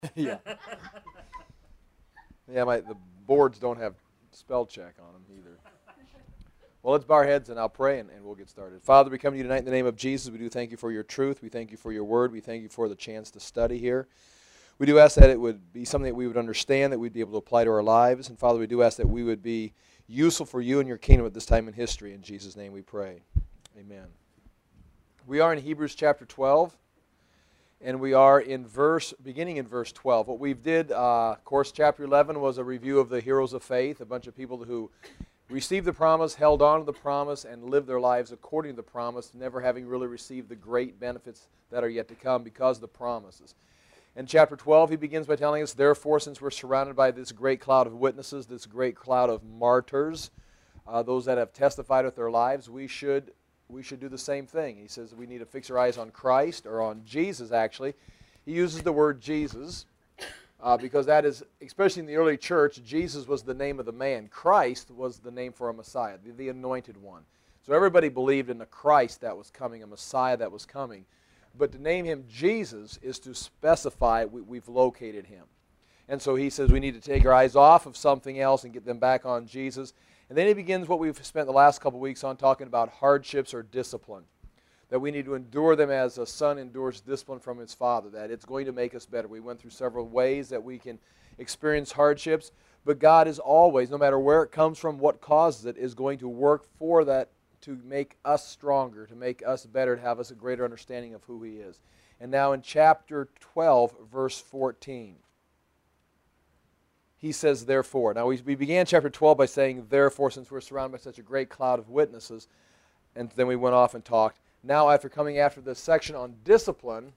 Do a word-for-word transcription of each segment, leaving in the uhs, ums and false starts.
Yeah. Yeah, my, the boards don't have spell check on them either. Well, let's bow our heads and I'll pray and, and we'll get started. Father, we come to you tonight in the name of Jesus. We do thank you for your truth. We thank you for your word. We thank you for the chance to study here. We do ask that it would be something that we would understand, that we'd be able to apply to our lives. And Father, we do ask that we would be useful for you and your kingdom at this time in history. In Jesus' name we pray. Amen. We are in Hebrews chapter twelve. And we are in verse, beginning in verse twelve. What we did, uh, of course, chapter eleven was a review of the heroes of faith, a bunch of people who received the promise, held on to the promise, and lived their lives according to the promise, never having really received the great benefits that are yet to come because of the promises. In chapter twelve, he begins by telling us, therefore, since we're surrounded by this great cloud of witnesses, this great cloud of martyrs, uh, those that have testified with their lives, we should we should do the same thing. He says we need to fix our eyes on Christ, or on Jesus, actually. He uses the word Jesus uh, because that is, especially in the early church, Jesus was the name of the man. Christ was the name for a Messiah, the, the anointed one. So everybody believed in a Christ that was coming, a Messiah that was coming. But to name him Jesus is to specify we, we've located him. And so he says we need to take our eyes off of something else and get them back on Jesus. And then he begins what we've spent the last couple of weeks on, talking about hardships or discipline. That we need to endure them as a son endures discipline from his father. That it's going to make us better. We went through several ways that we can experience hardships. But God is always, no matter where it comes from, what causes it, is going to work for that to make us stronger, to make us better, to have us a greater understanding of who he is. And now in chapter twelve, verse fourteen. He says, therefore. Now, we, we began chapter twelve by saying, therefore, since we're surrounded by such a great cloud of witnesses. And then we went off and talked. Now, after coming after this section on discipline,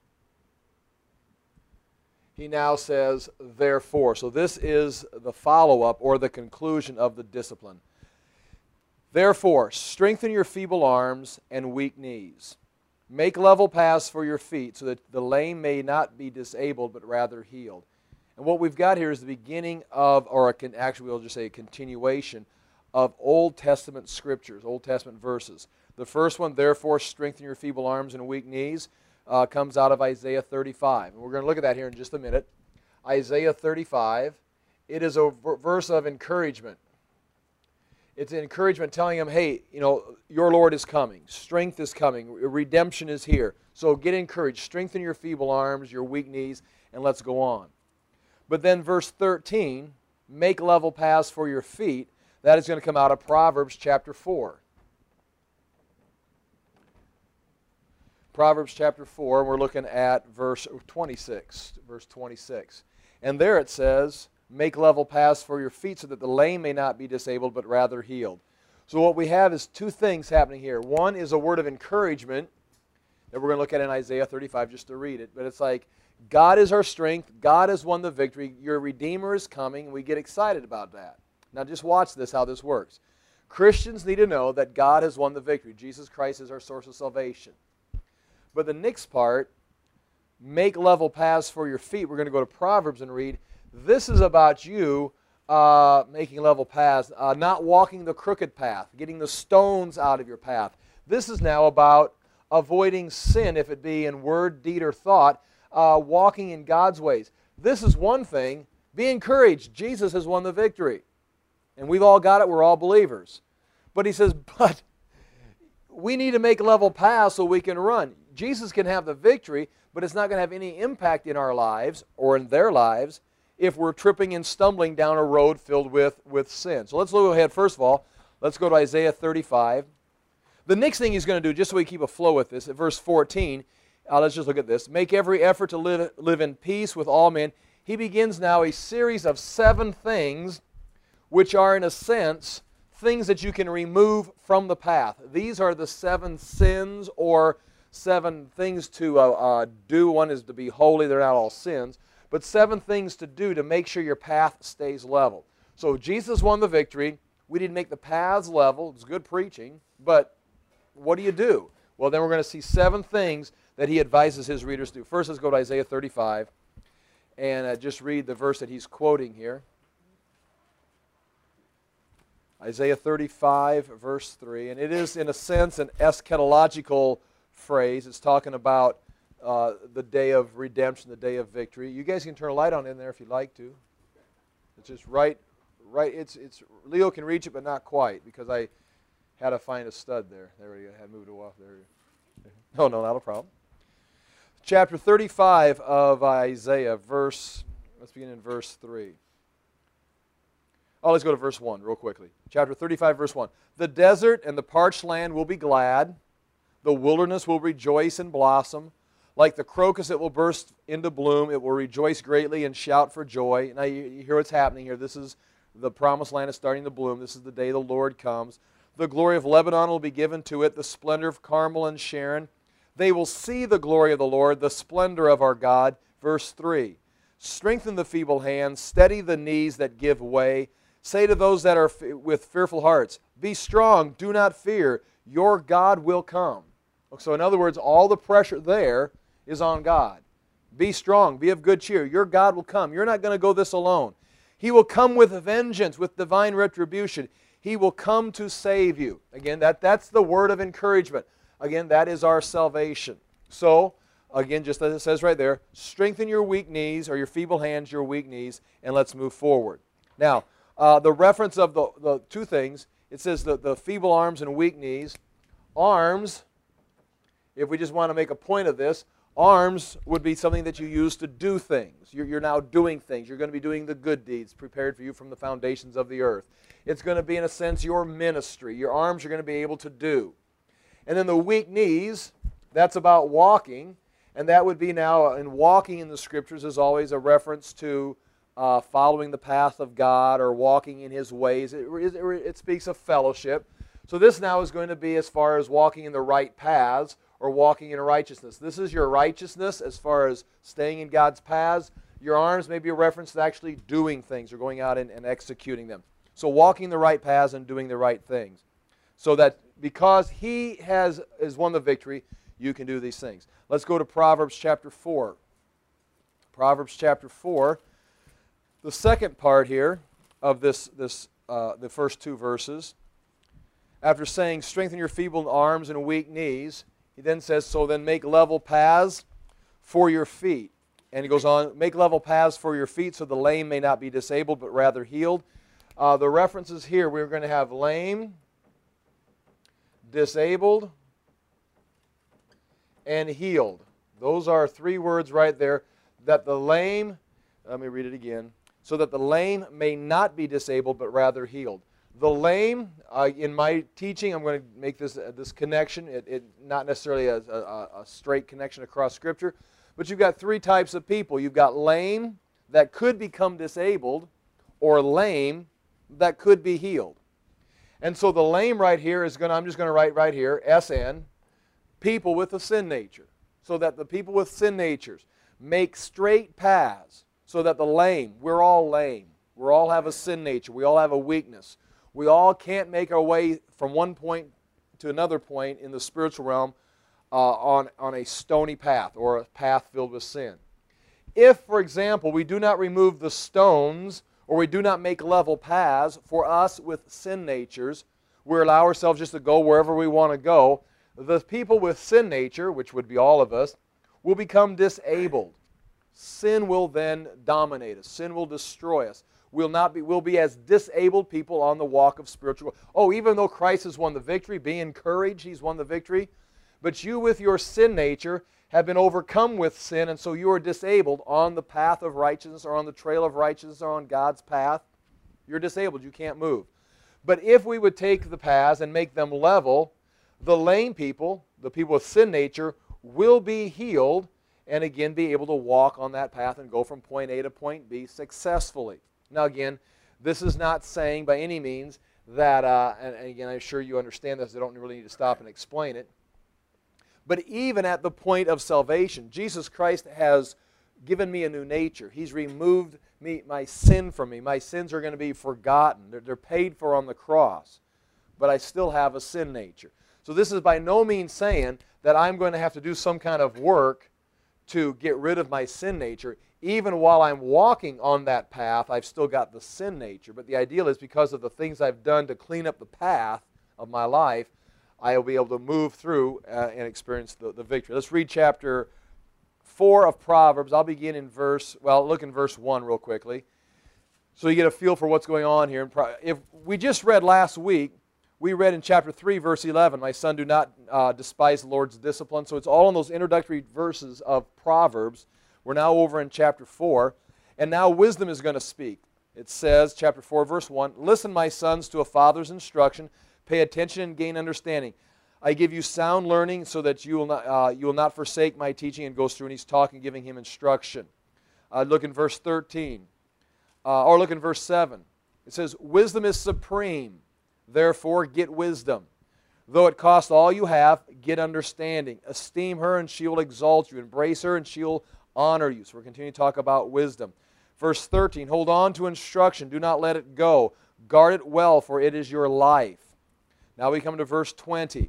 he now says, therefore. So this is the follow-up or the conclusion of the discipline. Therefore, strengthen your feeble arms and weak knees. Make level paths for your feet, so that the lame may not be disabled, but rather healed. And what we've got here is the beginning of, or a con, actually we'll just say a continuation of Old Testament scriptures, Old Testament verses. The first one, therefore, strengthen your feeble arms and weak knees, uh, comes out of Isaiah thirty-five. And we're going to look at that here in just a minute. Isaiah thirty-five, it is a verse of encouragement. It's an encouragement telling him, hey, you know, your Lord is coming. Strength is coming. Redemption is here. So get encouraged. Strengthen your feeble arms, your weak knees, and let's go on. But then verse thirteen, make level paths for your feet. That is going to come out of Proverbs chapter four. Proverbs chapter four, and we're looking at verse twenty-six. Verse twenty-six. And there it says, make level paths for your feet so that the lame may not be disabled, but rather healed. So what we have is two things happening here. One is a word of encouragement that we're going to look at in Isaiah thirty-five just to read it. But it's like, God is our strength. God has won the victory. Your Redeemer is coming. And we get excited about that. Now just watch this, how this works. Christians need to know that God has won the victory. Jesus Christ is our source of salvation. But the next part, make level paths for your feet. We're going to go to Proverbs and read. This is about you uh, making level paths, uh, not walking the crooked path, getting the stones out of your path. This is now about avoiding sin, if it be in word, deed, or thought, uh, walking in God's ways. This is one thing. Be encouraged. Jesus has won the victory. And we've all got it. We're all believers. But he says, but we need to make level paths so we can run. Jesus can have the victory, but it's not going to have any impact in our lives or in their lives if we're tripping and stumbling down a road filled with, with sin. So let's look ahead. First of all, let's go to Isaiah thirty-five. The next thing he's going to do, just so we keep a flow with this, at verse fourteen, uh, let's just look at this. Make every effort to live, live in peace with all men. He begins now a series of seven things which are, in a sense, things that you can remove from the path. These are the seven sins or seven things to uh, uh, do. One is to be holy. They're not all sins. But seven things to do to make sure your path stays level. So Jesus won the victory. We need to make the paths level. It's good preaching. But what do you do? Well, then we're going to see seven things that he advises his readers to do. First, let's go to Isaiah thirty-five and uh, just read the verse that he's quoting here. Isaiah thirty-five, verse three. And it is, in a sense, an eschatological phrase. It's talking about uh, the day of redemption, the day of victory. You guys can turn a light on in there if you'd like to. It's just right, right. It's it's Leo can reach it, but not quite because I had to find a stud there. There we go. I had moved it off there. No, no, not a problem. Chapter thirty-five of Isaiah, verse. Let's begin in verse three. Oh, let's go to verse one real quickly. Chapter thirty-five, verse one. The desert and the parched land will be glad. The wilderness will rejoice and blossom. Like the crocus, it will burst into bloom. It will rejoice greatly and shout for joy. Now, you, you hear what's happening here. This is the promised land is starting to bloom. This is the day the Lord comes. The glory of Lebanon will be given to it, the splendor of Carmel and Sharon. They will see the glory of the Lord, the splendor of our God. Verse three. Strengthen the feeble hands, steady the knees that give way. Say to those that are f- with fearful hearts, be strong, do not fear, your God will come. So in other words, all the pressure there is on God. Be strong, be of good cheer, your God will come. You're not going to go this alone. He will come with vengeance, with divine retribution. He will come to save you. Again, that, that's the word of encouragement. Again, that is our salvation. So, again, just as it says right there, strengthen your weak knees, or your feeble hands, your weak knees, and let's move forward. Now, Uh, the reference of the, the two things, it says the, the feeble arms and weak knees. Arms, if we just want to make a point of this, arms would be something that you use to do things. You're, you're now doing things. You're going to be doing the good deeds prepared for you from the foundations of the earth. It's going to be, in a sense, your ministry. Your arms you're going to be able to do. And then the weak knees, that's about walking. And that would be now, in walking in the Scriptures is always a reference to Uh, following the path of God or walking in His ways. It, it, it speaks of fellowship. So this now is going to be as far as walking in the right paths or walking in righteousness. This is your righteousness as far as staying in God's paths. Your arms may be a reference to actually doing things or going out and, and executing them. So walking the right paths and doing the right things. So that because He has, has won the victory, you can do these things. Let's go to Proverbs chapter four. Proverbs chapter four. The second part here of this, this uh, the first two verses, after saying, strengthen your feeble arms and weak knees, he then says, so then make level paths for your feet. And he goes on, make level paths for your feet so the lame may not be disabled but rather healed. Uh, the references here, we're going to have lame, disabled, and healed. Those are three words right there. That the lame, let me read it again. So that the lame may not be disabled, but rather healed. The lame, uh, in my teaching, I'm going to make this uh, this connection. It, it not necessarily a, a, a straight connection across Scripture, but you've got three types of people. You've got lame that could become disabled, or lame that could be healed. And so the lame right here is going to, I'm just going to write right here, S N, people with a sin nature. So that the people with sin natures make straight paths. So that the lame, we're all lame. We all have a sin nature. We all have a weakness. We all can't make our way from one point to another point in the spiritual realm uh, on, on a stony path or a path filled with sin. If, for example, we do not remove the stones or we do not make level paths for us with sin natures, we allow ourselves just to go wherever we want to go, the people with sin nature, which would be all of us, will become disabled. Sin will then dominate us. Sin will destroy us. We'll not be, we'll be as disabled people on the walk of spiritual. Oh, even though Christ has won the victory, be encouraged, He's won the victory. But you with your sin nature have been overcome with sin, and so you are disabled on the path of righteousness or on the trail of righteousness or on God's path. You're disabled. You can't move. But if we would take the paths and make them level, the lame people, the people with sin nature, will be healed and again be able to walk on that path and go from point A to point B successfully. Now again, this is not saying by any means that, uh, and, and again I'm sure you understand this, I don't really need to stop and explain it, but even at the point of salvation, Jesus Christ has given me a new nature. He's removed me, my sin from me. My sins are going to be forgotten. They're, they're paid for on the cross, but I still have a sin nature. So this is by no means saying that I'm going to have to do some kind of work to get rid of my sin nature. Even while I'm walking on that path, I've still got the sin nature. But the ideal is because of the things I've done to clean up the path of my life, I will be able to move through uh, and experience the, the victory. Let's read chapter four of Proverbs. I'll begin in verse, well, look in verse one real quickly, so you get a feel for what's going on here. If we just read last week, we read in chapter three, verse eleven, my son, do not uh, despise the Lord's discipline. So it's all in those introductory verses of Proverbs. We're now over in chapter four, and now wisdom is going to speak. It says, chapter four, verse one, listen, my sons, to a father's instruction. Pay attention and gain understanding. I give you sound learning so that you will not, uh, you will not forsake my teaching. And goes through and he's talking, giving him instruction. Uh, look in verse thirteen. Uh, or look in verse seven. It says, wisdom is supreme. Therefore, get wisdom. Though it cost all you have, get understanding. Esteem her and she will exalt you. Embrace her and she will honor you. So we're continuing to talk about wisdom. Verse thirteen, hold on to instruction. Do not let it go. Guard it well, for it is your life. Now we come to verse twenty.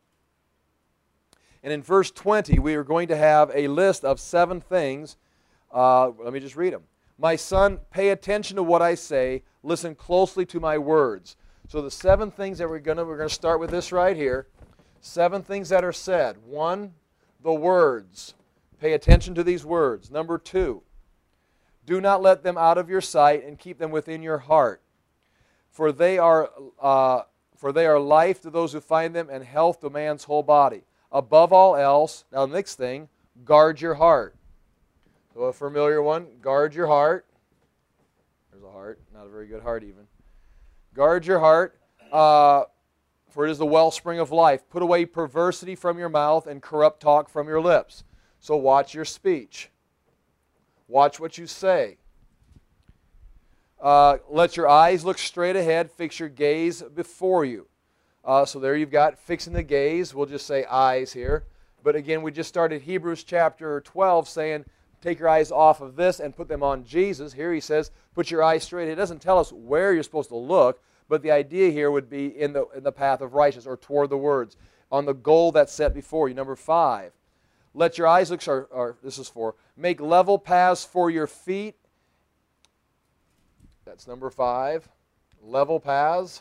And in verse twenty, we are going to have a list of seven things. Uh, let me just read them. My son, pay attention to what I say. Listen closely to my words. So the seven things that we're going to, we're going to start with this right here. Seven things that are said. One, the words. Pay attention to these words. Number two, do not let them out of your sight and keep them within your heart. For they are, uh, for they are life to those who find them and health to man's whole body. Above all else, now the next thing, guard your heart. So a familiar one, guard your heart. There's a heart, not a very good heart even. Guard your heart, uh, for it is the wellspring of life. Put away perversity from your mouth and corrupt talk from your lips. So watch your speech. Watch what you say. Uh, let your eyes look straight ahead. Fix your gaze before you. Uh, so there you've got fixing the gaze. We'll just say eyes here. But again, we just started Hebrews chapter twelve saying, take your eyes off of this and put them on Jesus. Here he says, put your eyes straight. It doesn't tell us where you're supposed to look, but the idea here would be in the, in the path of righteousness or toward the words, on the goal that's set before you. Number five, let your eyes look, or, or this is for, make level paths for your feet. That's number five, level paths.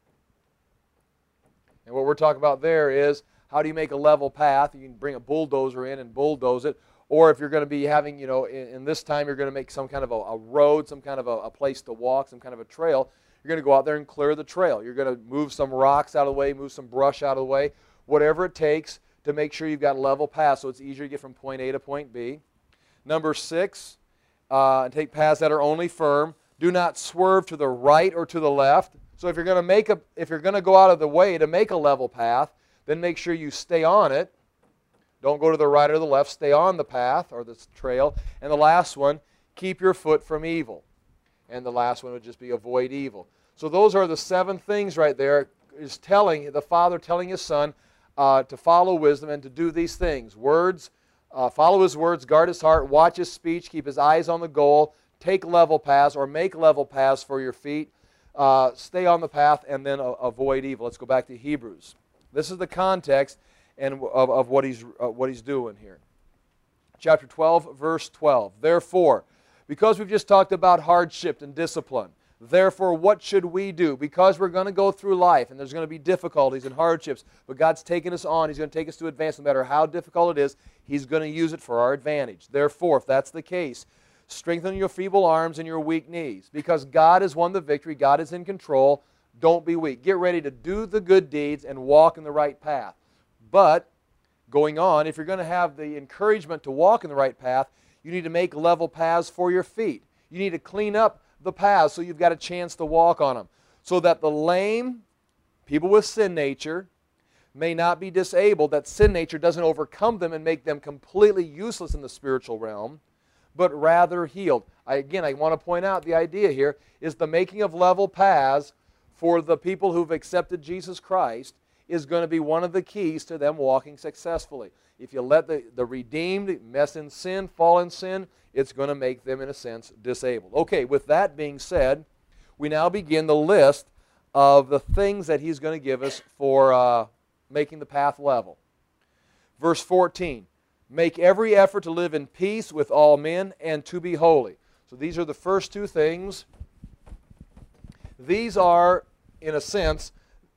And what we're talking about there is, how do you make a level path? You can bring a bulldozer in and bulldoze it. Or if you're going to be having, you know, in, in this time you're going to make some kind of a, a road, some kind of a, a place to walk, some kind of a trail, you're going to go out there and clear the trail. You're going to move some rocks out of the way, move some brush out of the way, whatever it takes to make sure you've got a level path so it's easier to get from point A to point B. Number six, uh, take paths that are only firm. Do not swerve to the right or to the left. So if you're going to make a, if you're going to go out of the way to make a level path, then make sure you stay on it. Don't go to the right or the left. Stay on the path or the trail. And the last one, keep your foot from evil. And the last one would just be avoid evil. So those are the seven things right there. Is telling the father telling his son uh, to follow wisdom and to do these things. Words, uh, follow his words, guard his heart, watch his speech, keep his eyes on the goal, take level paths or make level paths for your feet. Uh, stay on the path and then uh, avoid evil. Let's go back to Hebrews. This is the context and of, of what he's uh, what he's doing here. Chapter twelve, verse twelve. Therefore, because we've just talked about hardship and discipline, therefore, what should we do? Because we're going to go through life and there's going to be difficulties and hardships, but God's taking us on. He's going to take us to advance. No matter how difficult it is, He's going to use it for our advantage. Therefore, if that's the case, strengthen your feeble arms and your weak knees. Because God has won the victory. God is in control. Don't be weak. Get ready to do the good deeds and walk in the right path. But, going on, if you're going to have the encouragement to walk in the right path, you need to make level paths for your feet. You need to clean up the paths so you've got a chance to walk on them. So that the lame, people with sin nature, may not be disabled, that sin nature doesn't overcome them and make them completely useless in the spiritual realm, but rather healed. I, again, I want to point out the idea here is the making of level paths for the people who've accepted Jesus Christ is going to be one of the keys to them walking successfully. If you let the, the redeemed mess in sin, fall in sin, it's going to make them, in a sense, disabled. Okay, with that being said, we now begin the list of the things that he's going to give us for uh, making the path level. Verse fourteen, make every effort to live in peace with all men and to be holy. So these are the first two things. These are, in a sense,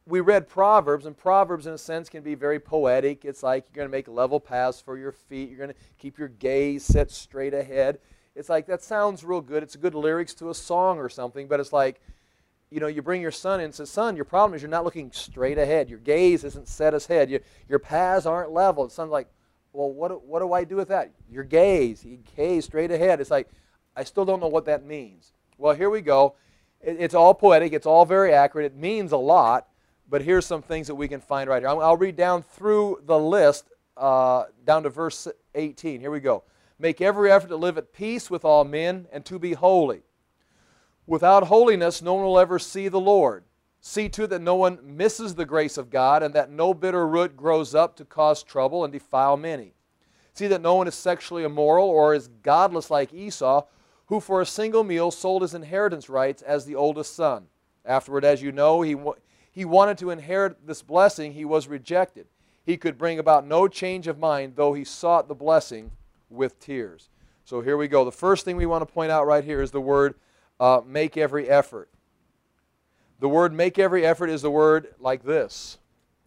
we read Proverbs, and Proverbs in a sense can be very poetic. It's like you're going to make level paths for your feet. You're going to keep your gaze set straight ahead. It's like, that sounds real good. It's a good lyrics to a song or something, but it's like, you know, you bring your son in and say, son, your problem is you're not looking straight ahead. Your gaze isn't set ahead. Your, your paths aren't level. And son's like, well, what, what do I do with that? Your gaze, you gaze straight ahead. It's like, I still don't know what that means. Well, here we go. It, it's all poetic. It's all very accurate. It means a lot. But here's some things that we can find right here. I'll, I'll read down through the list, uh, down to verse eighteen. Here we go. Make every effort to live at peace with all men and to be holy. Without holiness, no one will ever see the Lord. See to it that no one misses the grace of God, and that no bitter root grows up to cause trouble and defile many. See that no one is sexually immoral or is godless like Esau, who for a single meal sold his inheritance rights as the oldest son. Afterward, as you know, he, he wanted to inherit this blessing. He was rejected. He could bring about no change of mind, though he sought the blessing with tears. So here we go. The first thing we want to point out right here is the word uh, make every effort. The word make every effort is the word like this.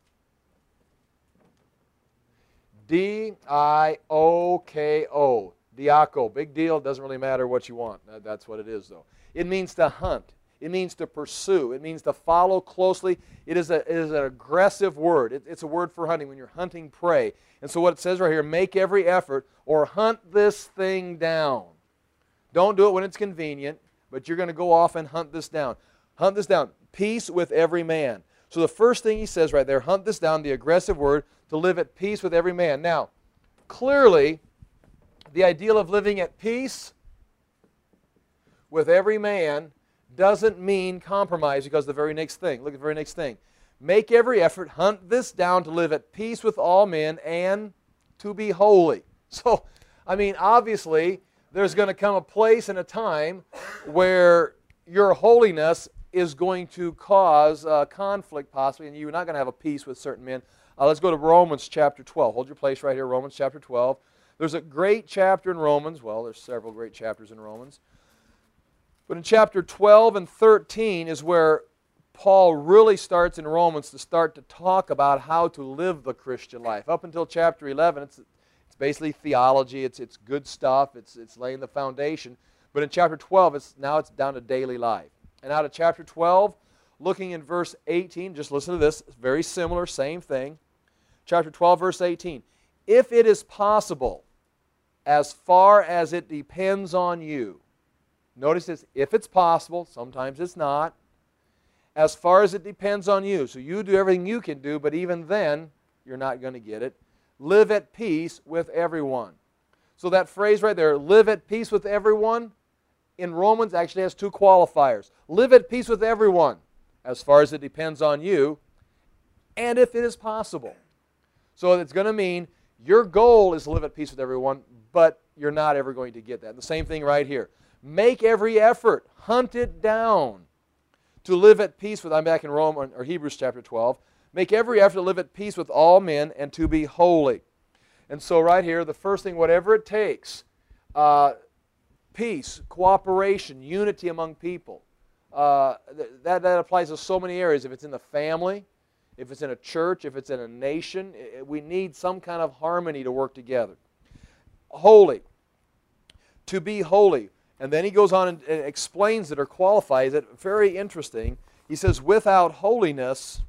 D I O K O. Diako. Big deal. Doesn't really matter what you want. That's what it is, though. It means to hunt. It means to pursue. It means to follow closely. It is, a, it is an aggressive word. It, it's a word for hunting, when you're hunting prey. And so what it says right here, make every effort or hunt this thing down. Don't do it when it's convenient, but you're going to go off and hunt this down. Hunt this down. Peace with every man. So the first thing he says right there, hunt this down, the aggressive word, to live at peace with every man. Now, clearly, the ideal of living at peace with every man doesn't mean compromise, because the very next thing, look at the very next thing. Make every effort, hunt this down, to live at peace with all men and to be holy. So, I mean, obviously, there's going to come a place and a time where your holiness is going to cause uh, conflict possibly, and you're not going to have a peace with certain men. Uh, let's go to Romans chapter twelve. Hold your place right here, Romans chapter twelve. There's a great chapter in Romans. Well, there's several great chapters in Romans. But in chapter twelve and thirteen is where Paul really starts in Romans to start to talk about how to live the Christian life. Up until chapter eleven, it's, it's basically theology. It's, it's good stuff. It's, it's laying the foundation. But in chapter twelve, it's, now it's down to daily life. And out of chapter twelve, looking in verse eighteen, just listen to this. It's very similar, same thing. Chapter twelve, verse eighteen. If it is possible, as far as it depends on you. Notice this, if it's possible, sometimes it's not. As far as it depends on you. So you do everything you can do, but even then, you're not going to get it. Live at peace with everyone. So that phrase right there, live at peace with everyone, in Romans actually has two qualifiers. Live at peace with everyone, as far as it depends on you, and if it is possible. So it's going to mean your goal is to live at peace with everyone, but you're not ever going to get that. The same thing right here. Make every effort, hunt it down, to live at peace with, I'm back in Rome, or Hebrews chapter twelve. Make every effort to live at peace with all men and to be holy. And so right here, the first thing, whatever it takes, uh, peace, cooperation, unity among people. Uh, th that, that applies to so many areas. If it's in the family, if it's in a church, if it's in a nation, it, we need some kind of harmony to work together. Holy. To be holy. And then he goes on and, and explains it or qualifies it. Very interesting. He says, without holiness,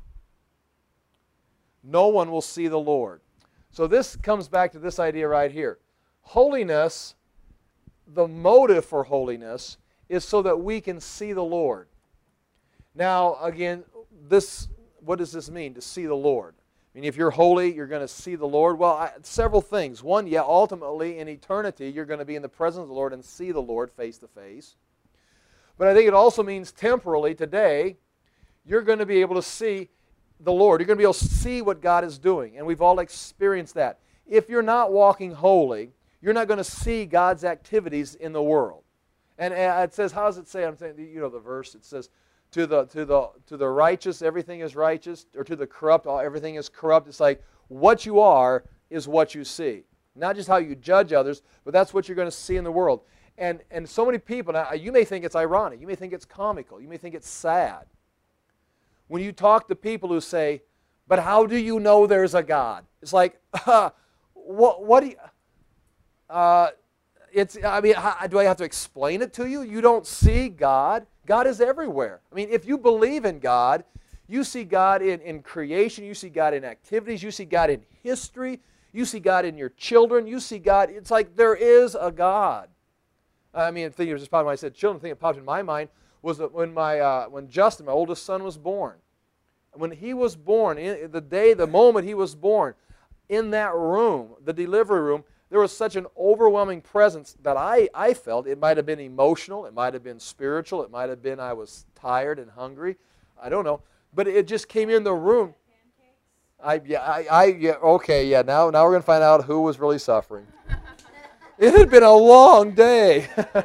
no one will see the Lord. So this comes back to this idea right here. Holiness, the motive for holiness, is so that we can see the Lord. Now, again, this, what does this mean, to see the Lord? I mean, if you're holy, you're going to see the Lord. Well, I, several things. One, yeah, ultimately, in eternity, you're going to be in the presence of the Lord and see the Lord face to face. But I think it also means temporally, today, you're going to be able to see the Lord. You're going to be able to see what God is doing. And we've all experienced that. If you're not walking holy, you're not going to see God's activities in the world. And it says, how does it say? I'm saying, you know the verse. It says, to the to the to the righteous, everything is righteous, or to the corrupt, everything is corrupt. It's like what you are is what you see. Not just how you judge others, but that's what you're going to see in the world. And and so many people, now you may think it's ironic, you may think it's comical, you may think it's sad. when you talk to people who say, but how do you know there's a God? It's like, uh, what, what do you, uh, it's, I mean, how, do I have to explain it to you? You don't see God. God is everywhere. I mean, if you believe in God, you see God in, in creation, you see God in activities, you see God in history, you see God in your children, you see God, it's like there is a God. I mean, the thing was just probably when I said children, the thing that popped in my mind was that when my uh, when Justin, my oldest son, was born, when he was born, in the day, the moment he was born, in that room, the delivery room, there was such an overwhelming presence that I, I felt. It might have been emotional, it might have been spiritual, it might have been I was tired and hungry, I don't know, but it just came in the room. I yeah I, I yeah okay yeah now now we're gonna find out who was really suffering. It had been a long day.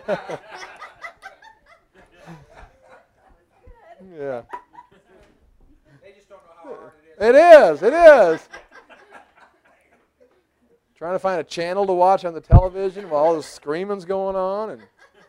Yeah. They just don't know how hard it is. It is. It is. Trying to find a channel to watch on the television while all the screaming's going on, and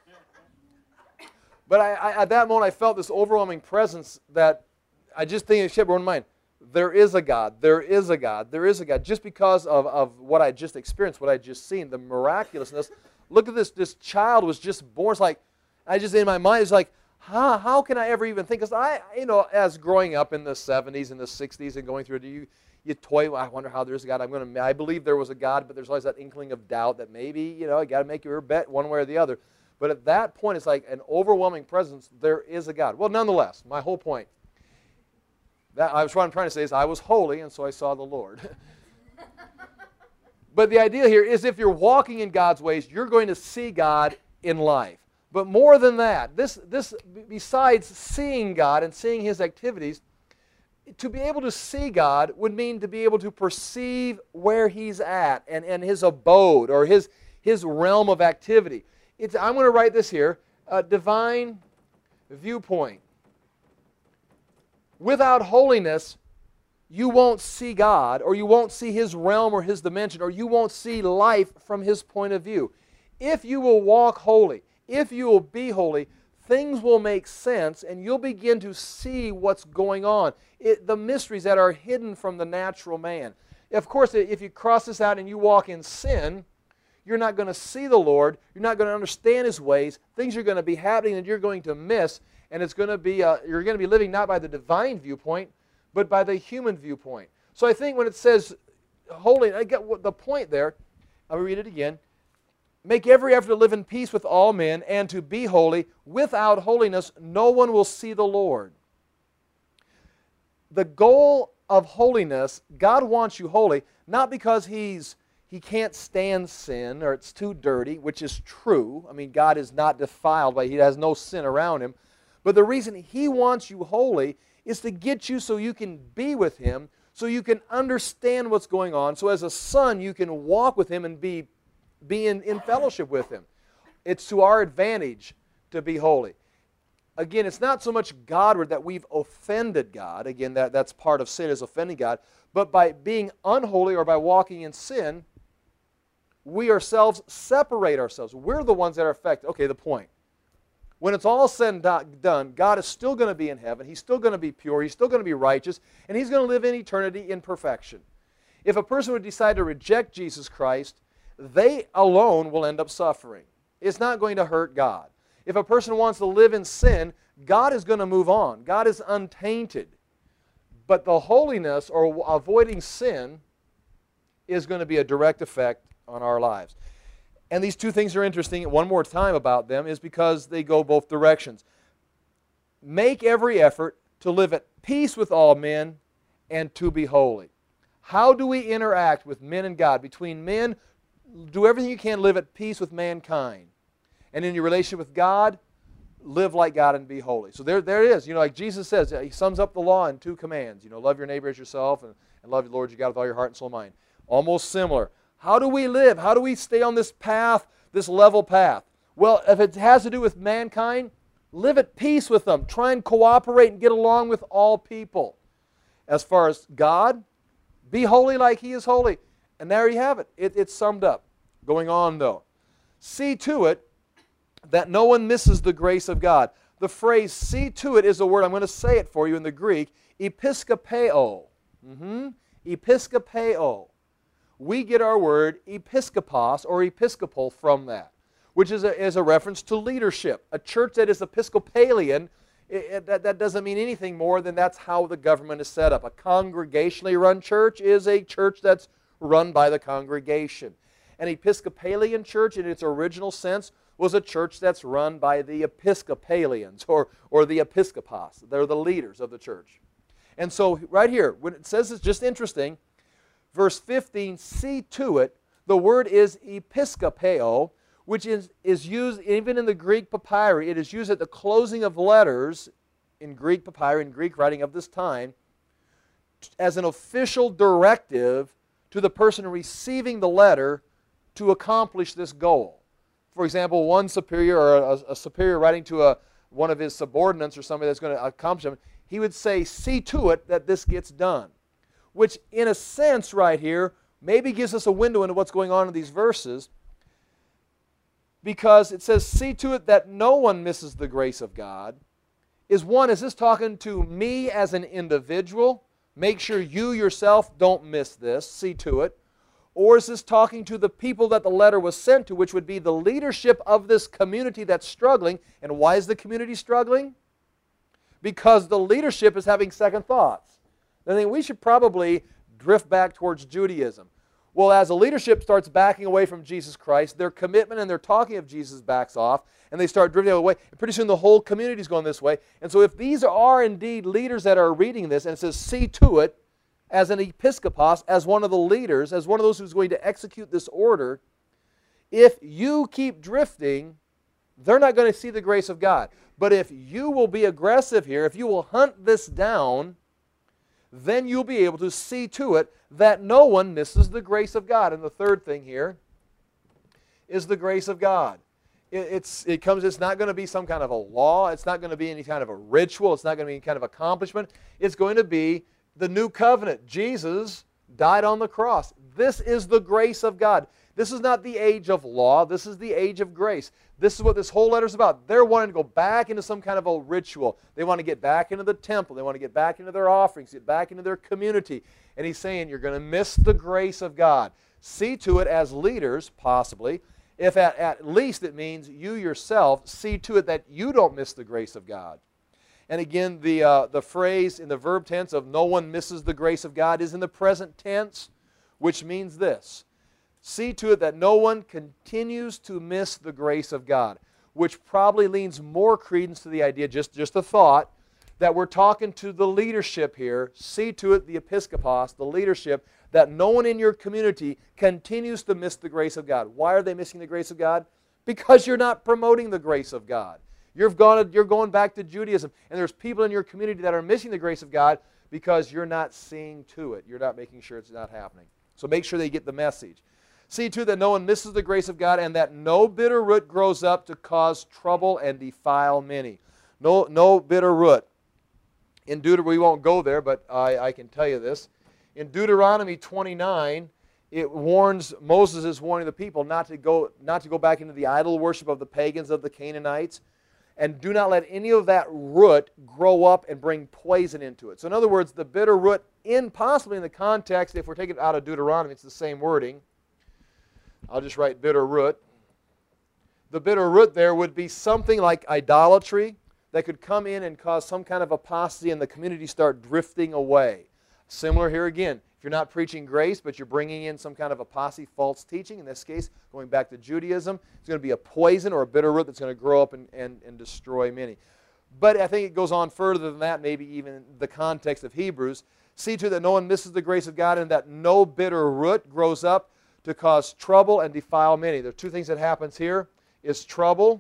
but I, I at that moment I felt this overwhelming presence that I just think it should in mind. There is a God. There is a God. There is a God. Just because of, of what I just experienced, what I just seen, the miraculousness. Look at this. This child was just born. It's like, I just, in my mind, it's like, huh, how can I ever even think? Because I, you know, as growing up in the seventies and the sixties and going through it, you, you toy, I wonder how there's a God. I'm going to, I believe there was a God, but there's always that inkling of doubt that maybe, you know, you got to make your bet one way or the other. But at that point, it's like an overwhelming presence. There is a God. Well, nonetheless, my whole point, That, I was, what I'm trying to say is I was holy, and so I saw the Lord. But the idea here is if you're walking in God's ways, you're going to see God in life. But more than that, this, this besides seeing God and seeing His activities, to be able to see God would mean to be able to perceive where He's at and, and His abode or His, his realm of activity. It's, I'm going to write this here, a divine viewpoint. Without holiness, you won't see God, or you won't see His realm or His dimension, or you won't see life from His point of view. If you will walk holy, if you will be holy, things will make sense, and you'll begin to see what's going on, it, the mysteries that are hidden from the natural man. Of course, if you cross this out and you walk in sin, you're not going to see the Lord, you're not going to understand His ways, things are going to be happening that you're going to miss. And it's going to be, uh, you're going to be living not by the divine viewpoint, but by the human viewpoint. So I think when it says holy, I get what the point there. I'll read it again. Make every effort to live in peace with all men and to be holy. Without holiness, no one will see the Lord. The goal of holiness, God wants you holy, not because He's He can't stand sin or it's too dirty, which is true. I mean, God is not defiled by, He has no sin around Him. But the reason He wants you holy is to get you so you can be with Him, so you can understand what's going on, so as a son you can walk with Him and be, be in, in fellowship with Him. It's to our advantage to be holy. Again, it's not so much Godward that we've offended God. Again, that, that's part of sin, is offending God. But by being unholy or by walking in sin, we ourselves separate ourselves. We're the ones that are affected. Okay, the point. When it's all said and done, God is still going to be in heaven. He's still going to be pure. He's still going to be righteous. And He's going to live in eternity in perfection. If a person would decide to reject Jesus Christ, they alone will end up suffering. It's not going to hurt God. If a person wants to live in sin, God is going to move on. God is untainted. But the holiness or avoiding sin is going to be a direct effect on our lives. And these two things are interesting. One more time about them is because they go both directions. Make every effort to live at peace with all men and to be holy. How do we interact with men and God? Between men, do everything you can, live at peace with mankind. And in your relationship with God, live like God and be holy. So there, there it is. You know, like Jesus says, He sums up the law in two commands. You know, love your neighbor as yourself and, and love the Lord your God with all your heart and soul and mind. Almost similar. How do we live? How do we stay on this path, this level path? Well, if it has to do with mankind, live at peace with them. Try and cooperate and get along with all people. As far as God, be holy like He is holy. And there you have it. it it's summed up. Going on, though. See to it that no one misses the grace of God. the phrase see to it is a word, I'm going to say it for you in the Greek, episkopeo. Mm-hmm. Episkopeo. We get our word episkopos or episcopal from that, which is a, is a reference to leadership. A church that is Episcopalian, it, it, that, that doesn't mean anything more than that's how the government is set up. A congregationally run church is a church that's run by the congregation. An Episcopalian church, in its original sense, was a church that's run by the Episcopalians or, or the Episcopos. They're the leaders of the church. And so right here, when it says it's just interesting, verse fifteen, see to it, the word is episkopeo, which is, is used even in the Greek papyri. It is used at the closing of letters in Greek papyri, in Greek writing of this time, as an official directive to the person receiving the letter to accomplish this goal. For example, one superior or a, a superior writing to a, one of his subordinates or somebody that's going to accomplish him, he would say, see to it that this gets done. Which, in a sense right here, maybe gives us a window into what's going on in these verses, because it says, see to it that no one misses the grace of God. Is one, is this talking to me as an individual? Make sure you yourself don't miss this, see to it. Or is this talking to the people that the letter was sent to, which would be the leadership of this community that's struggling? And why is the community struggling? Because the leadership is having second thoughts. I think we should probably drift back towards Judaism. Well, as the leadership starts backing away from Jesus Christ, their commitment and their talking of Jesus backs off, and they start drifting away. And pretty soon the whole community is going this way. And so if these are indeed leaders that are reading this, and it says, see to it, as an episkopos, as one of the leaders, as one of those who's going to execute this order, if you keep drifting, they're not going to see the grace of God. But if you will be aggressive here, if you will hunt this down, then you'll be able to see to it that no one misses the grace of God. And the third thing here is the grace of God. It, it's, it comes, it's not going to be some kind of a law. It's not going to be any kind of a ritual. It's not going to be any kind of accomplishment. It's going to be the new covenant. Jesus died on the cross. This is the grace of God. This is not the age of law. This is the age of grace. This is what this whole letter is about. They're wanting to go back into some kind of a ritual. They want to get back into the temple. They want to get back into their offerings, get back into their community. And he's saying you're going to miss the grace of God. See to it as leaders, possibly, if at, at least it means you yourself see to it that you don't miss the grace of God. And again, the, uh, the phrase in the verb tense of no one misses the grace of God is in the present tense, which means this. See to it that no one continues to miss the grace of God, which probably leans more credence to the idea, just, just a thought, that we're talking to the leadership here. See to it, the episkopos, the leadership, that no one in your community continues to miss the grace of God. Why are they missing the grace of God? Because you're not promoting the grace of God. You've gone, you're going back to Judaism, and there's people in your community that are missing the grace of God because you're not seeing to it. You're not making sure it's not happening. So make sure they get the message. See to it that no one misses the grace of God, and that no bitter root grows up to cause trouble and defile many. No, no bitter root. In Deuteronomy, we won't go there, but I, I can tell you this. In Deuteronomy twenty-nine, it warns, Moses is warning the people not to go, not to go back into the idol worship of the pagans, of the Canaanites, and do not let any of that root grow up and bring poison into it. So in other words, the bitter root, in possibly in the context, if we're taking it out of Deuteronomy, it's the same wording. I'll just write bitter root. The bitter root there would be something like idolatry that could come in and cause some kind of apostasy and the community start drifting away. Similar here again. If you're not preaching grace, but you're bringing in some kind of apostasy, false teaching, in this case, going back to Judaism, it's going to be a poison or a bitter root that's going to grow up and, and, and destroy many. But I think it goes on further than that, maybe even in the context of Hebrews. See to it that no one misses the grace of God, and that no bitter root grows up to cause trouble and defile many. There are two things that happens here, is trouble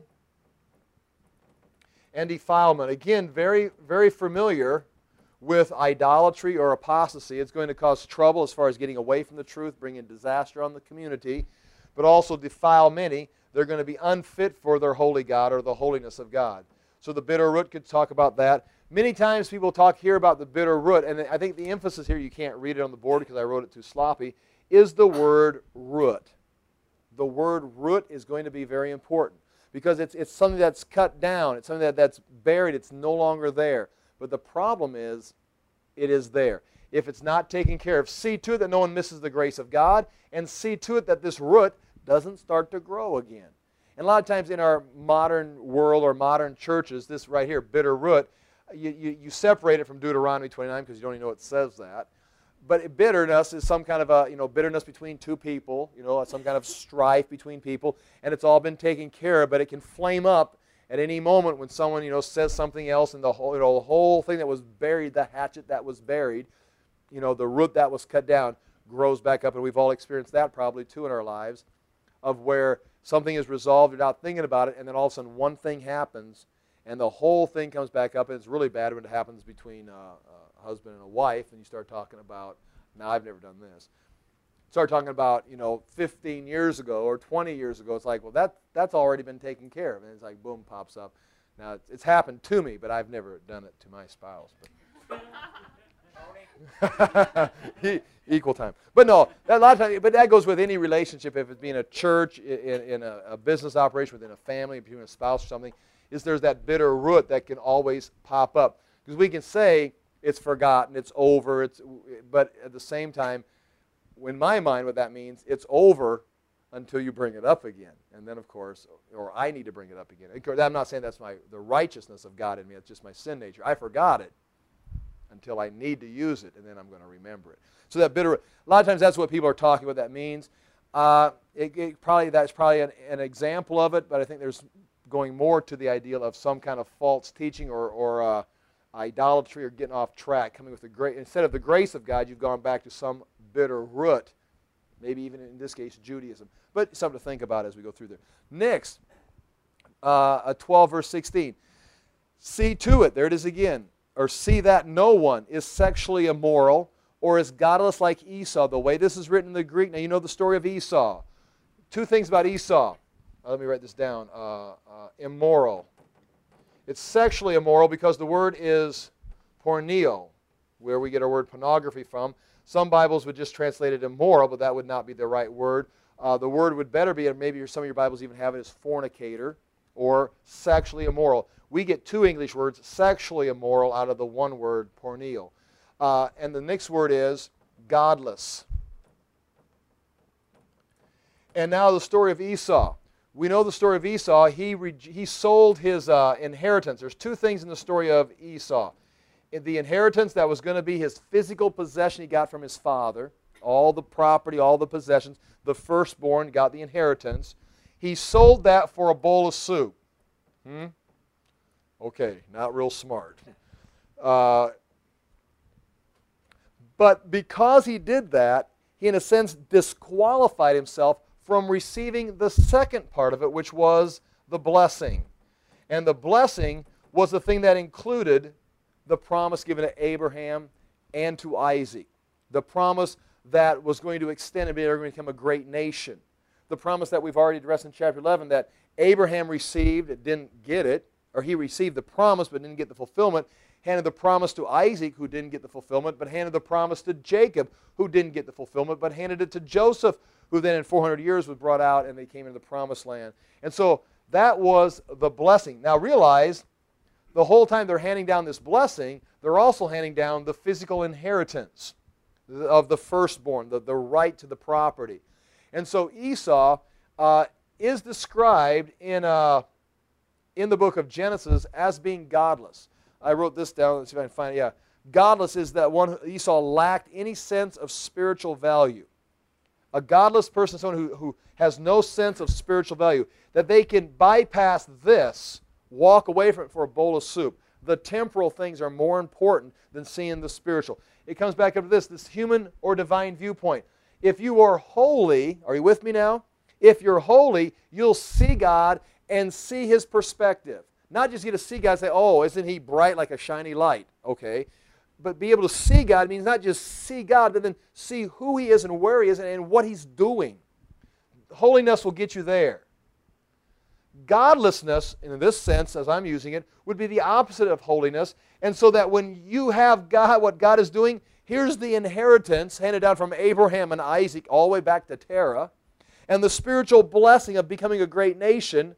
and defilement. Again, very, very familiar with idolatry or apostasy. It's going to cause trouble as far as getting away from the truth, bringing disaster on the community, but also defile many. They're going to be unfit for their holy God or the holiness of God. So the bitter root could talk about that. Many times people talk here about the bitter root, and I think the emphasis here, you can't read it on the board because I wrote it too sloppy, is the word root. The word root is going to be very important because it's, it's something that's cut down. It's something that, that's buried. It's no longer there. But the problem is, it is there. If it's not taken care of, see to it that no one misses the grace of God, and see to it that this root doesn't start to grow again. And a lot of times in our modern world or modern churches, this right here, bitter root, you, you, you separate it from Deuteronomy twenty-nine because you don't even know it says that. But bitterness is some kind of a, you know, bitterness between two people, you know, some kind of strife between people, and it's all been taken care of, but it can flame up at any moment when someone, you know, says something else, and the whole, you know, the whole thing that was buried, the hatchet that was buried, you know, the root that was cut down grows back up, and we've all experienced that probably too in our lives, of where something is resolved without thinking about it, and then all of a sudden one thing happens, and the whole thing comes back up, and it's really bad when it happens between uh, a husband and a wife, and you start talking about, now I've never done this, start talking about, you know, fifteen years ago or twenty years ago, it's like, well, that that's already been taken care of, and it's like, boom, pops up. Now, it's, it's happened to me, but I've never done it to my spouse. But equal time. But no, a lot of times, but that goes with any relationship, if it's being a church, in, in a, a business operation, within a family, between a spouse or something, is there's that bitter root that can always pop up. Because we can say it's forgotten, it's over, it's, but at the same time, in my mind, what that means, it's over until you bring it up again. And then, of course, or I need to bring it up again. I'm not saying that's my the righteousness of God in me. It's just my sin nature. I forgot it until I need to use it, and then I'm going to remember it. So that bitter, a lot of times that's what people are talking about that means. Uh, it, it probably That's probably an, an example of it, but I think there's going more to the ideal of some kind of false teaching or, or uh, idolatry or getting off track, coming with the grace. Instead of the grace of God, you've gone back to some bitter root, maybe even in this case Judaism. But something to think about as we go through there. Next, uh, twelve verse sixteen. See to it, there it is again, or see that no one is sexually immoral or is godless like Esau. The way this is written in the Greek, now you know the story of Esau. Two things about Esau. Uh, let me write this down. Uh, uh, immoral. It's sexually immoral because the word is porneo, where we get our word pornography from. Some Bibles would just translate it immoral, but that would not be the right word. Uh, the word would better be, and maybe some of your Bibles even have it as fornicator or sexually immoral. We get two English words, sexually immoral, out of the one word, porneo. Uh, and the next word is godless. And now the story of Esau. We know the story of Esau. He, he sold his uh, inheritance. There's two things in the story of Esau. The inheritance that was going to be his physical possession he got from his father, all the property, all the possessions. The firstborn got the inheritance. He sold that for a bowl of soup. Hmm? Okay, not real smart. Uh, but because he did that, he in a sense disqualified himself from receiving the second part of it, which was the blessing. And the blessing was the thing that included the promise given to Abraham and to Isaac. The promise that was going to extend and be going to become a great nation. The promise that we've already addressed in chapter eleven that Abraham received, didn't get it, or he received the promise but didn't get the fulfillment, handed the promise to Isaac, who didn't get the fulfillment, but handed the promise to Jacob, who didn't get the fulfillment, but handed it to Joseph, who then in four hundred years was brought out and they came into the promised land. And so that was the blessing. Now realize, the whole time they're handing down this blessing, they're also handing down the physical inheritance of the firstborn, the, the right to the property. And so Esau uh, is described in, uh, in the book of Genesis as being godless. I wrote this down. Let's see if I can find it. Yeah. Godless is that one, Esau lacked any sense of spiritual value. A godless person is someone who, who has no sense of spiritual value. That they can bypass this, walk away from it for a bowl of soup. The temporal things are more important than seeing the spiritual. It comes back up to this, this human or divine viewpoint. If you are holy, are you with me now? If you're holy, you'll see God and see His perspective. Not just get to see God and say, oh, isn't He bright like a shiny light? Okay. But be able to see God means not just see God, but then see who He is and where He is and what He's doing. Holiness will get you there. Godlessness, in this sense, as I'm using it, would be the opposite of holiness. And so that when you have God, what God is doing, here's the inheritance handed down from Abraham and Isaac all the way back to Terah, and the spiritual blessing of becoming a great nation,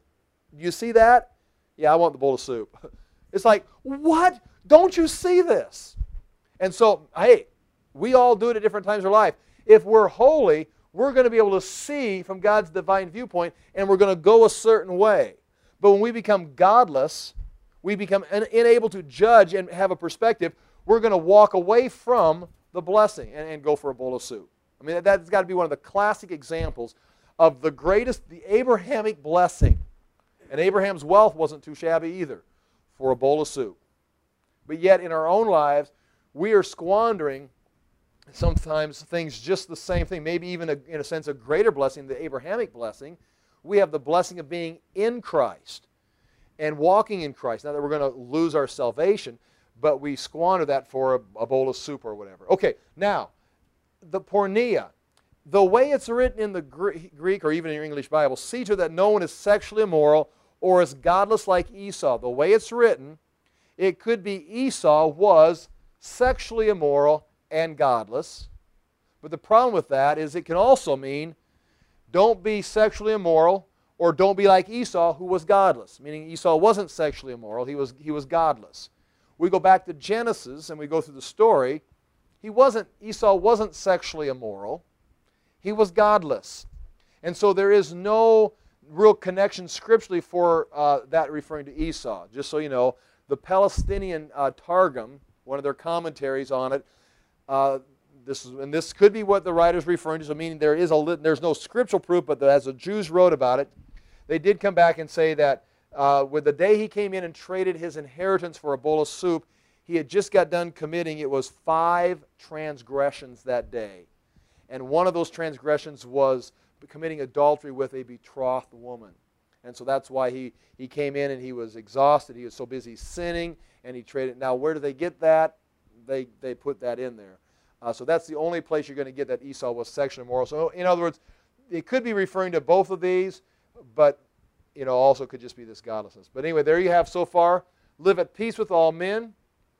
you see that? Yeah, I want the bowl of soup. It's like, what? Don't you see this? And so, hey, we all do it at different times of our life. If we're holy, we're going to be able to see from God's divine viewpoint, and we're going to go a certain way. But when we become godless, we become un- unable to judge and have a perspective, we're going to walk away from the blessing and, and go for a bowl of soup. I mean, that, that's got to be one of the classic examples of the greatest, the Abrahamic blessing. And Abraham's wealth wasn't too shabby either for a bowl of soup. But yet in our own lives, we are squandering sometimes things just the same thing, maybe even a, in a sense a greater blessing, the Abrahamic blessing. We have the blessing of being in Christ and walking in Christ. Not that we're going to lose our salvation, but we squander that for a, a bowl of soup or whatever. Okay, now, the porneia. The way it's written in the Greek or even in your English Bible, see to it that no one is sexually immoral or is godless like Esau. The way it's written, it could be Esau was sexually immoral and godless. But the problem with that is it can also mean don't be sexually immoral or don't be like Esau who was godless. Meaning Esau wasn't sexually immoral, he was, he was godless. We go back to Genesis and we go through the story. He wasn't, Esau wasn't sexually immoral. He was godless. And so there is no real connection scripturally for uh, that referring to Esau. Just so you know, the Palestinian uh, Targum, one of their commentaries on it, uh, this is, and this could be what the writer's referring to, so meaning there is a, there's no scriptural proof, but as the Jews wrote about it, they did come back and say that uh, with the day he came in and traded his inheritance for a bowl of soup, he had just got done committing, it was five transgressions that day. And one of those transgressions was committing adultery with a betrothed woman. And so that's why he, he came in and he was exhausted. He was so busy sinning, and he traded. Now, where do they get that? They, they put that in there. Uh, so that's the only place you're going to get that Esau was sexually immoral. So in other words, it could be referring to both of these, but you know, also could just be this godlessness. But anyway, there you have so far. Live at peace with all men.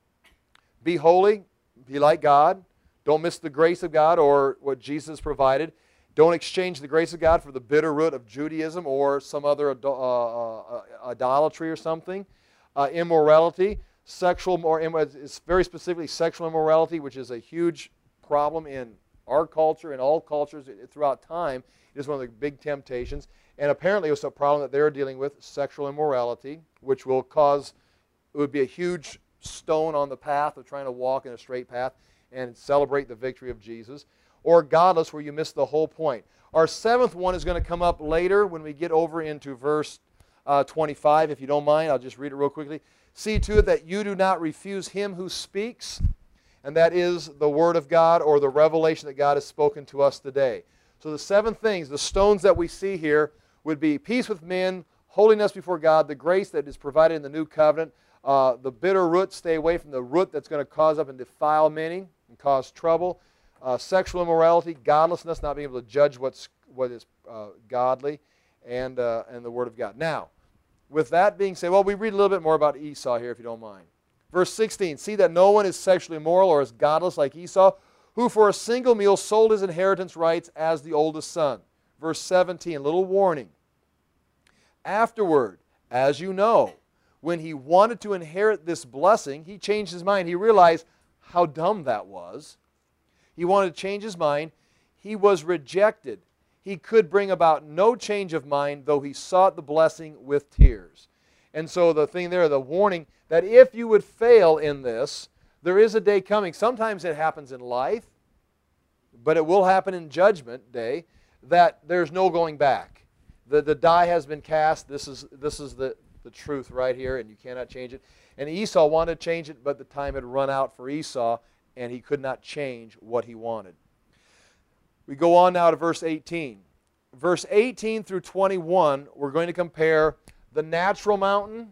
Be holy. Be like God. Don't miss the grace of God or what Jesus provided. Don't exchange the grace of God for the bitter root of Judaism or some other uh, uh, idolatry or something. Uh, immorality, sexual, or it's very specifically sexual immorality, which is a huge problem in our culture and all cultures throughout time. It is one of the big temptations. And apparently it was a problem that they're dealing with, sexual immorality, which will cause, it would be a huge stone on the path of trying to walk in a straight path and celebrate the victory of Jesus. Or godless, where you miss the whole point. Our seventh one is going to come up later when we get over into verse uh, twenty-five. If you don't mind, I'll just read it real quickly. See to it that you do not refuse him who speaks, and that is the Word of God or the revelation that God has spoken to us today. So the seven things, the stones that we see here, would be peace with men, holiness before God, the grace that is provided in the new covenant, uh, the bitter root, stay away from the root that's going to cause up and defile many and cause trouble, uh, sexual immorality, godlessness, not being able to judge what's, what is uh, godly, and, uh, and the Word of God. Now, with that being said, well, we read a little bit more about Esau here, if you don't mind. Verse sixteen, see that no one is sexually immoral or is godless like Esau, who for a single meal sold his inheritance rights as the oldest son. Verse seventeen, little warning. Afterward, as you know, when he wanted to inherit this blessing, he changed his mind. He realized how dumb that was. He wanted to change his mind. He was rejected. He could bring about no change of mind, though he sought the blessing with tears. And so the thing there, the warning, that if you would fail in this, there is a day coming. Sometimes it happens in life, but it will happen in judgment day, that there's no going back. The, the die has been cast. This is, this is the, the truth right here, and you cannot change it. And Esau wanted to change it, but the time had run out for Esau, and he could not change what he wanted. We go on now to verse eighteen. Verse eighteen through twenty-one, we're going to compare the natural mountain,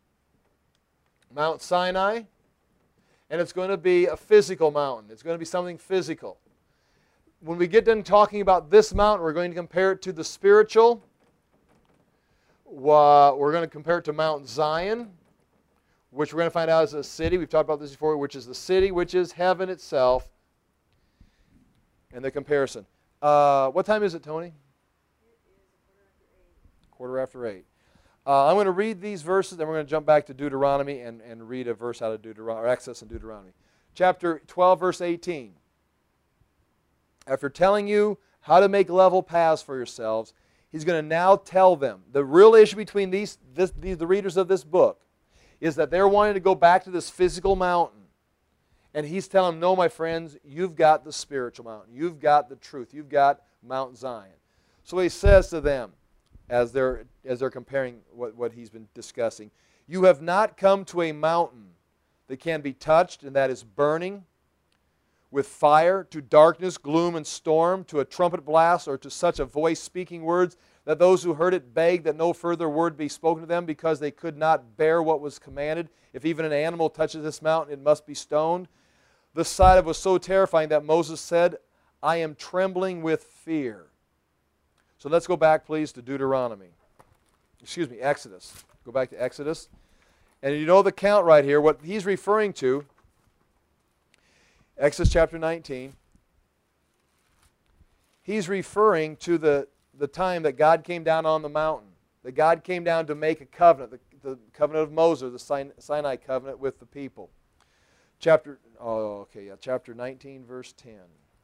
Mount Sinai, and it's going to be a physical mountain. It's going to be something physical. When we get done talking about this mountain, we're going to compare it to the spiritual. Uh, we're going to compare it to Mount Zion, which we're going to find out is a city. We've talked about this before, which is the city, which is heaven itself. And the comparison. Uh, what time is it, Tony? It is a quarter after eight. Quarter after eight. Uh, I'm going to read these verses, and we're going to jump back to Deuteronomy and, and read a verse out of Deuteronomy, or Exodus and Deuteronomy. Chapter twelve, verse eighteen. After telling you how to make level paths for yourselves, he's going to now tell them. The real issue between these, this, these, the readers of this book is that they're wanting to go back to this physical mountain. And he's telling them, no, my friends, you've got the spiritual mountain. You've got the truth. You've got Mount Zion. So he says to them, as they're, as they're comparing what, what he's been discussing, you have not come to a mountain that can be touched, and that is burning with fire, to darkness, gloom, and storm, to a trumpet blast, or to such a voice speaking words that those who heard it begged that no further word be spoken to them, because they could not bear what was commanded. If even an animal touches this mountain, it must be stoned. The sight of it was so terrifying that Moses said, I am trembling with fear. So let's go back, please, to Deuteronomy. Excuse me, Exodus. Go back to Exodus. And you know the count right here, what he's referring to, Exodus chapter nineteen, he's referring to the, the time that God came down on the mountain. That God came down to make a covenant, the, the covenant of Moses, the Sinai covenant with the people. Chapter, oh, okay, yeah, chapter nineteen, verse ten.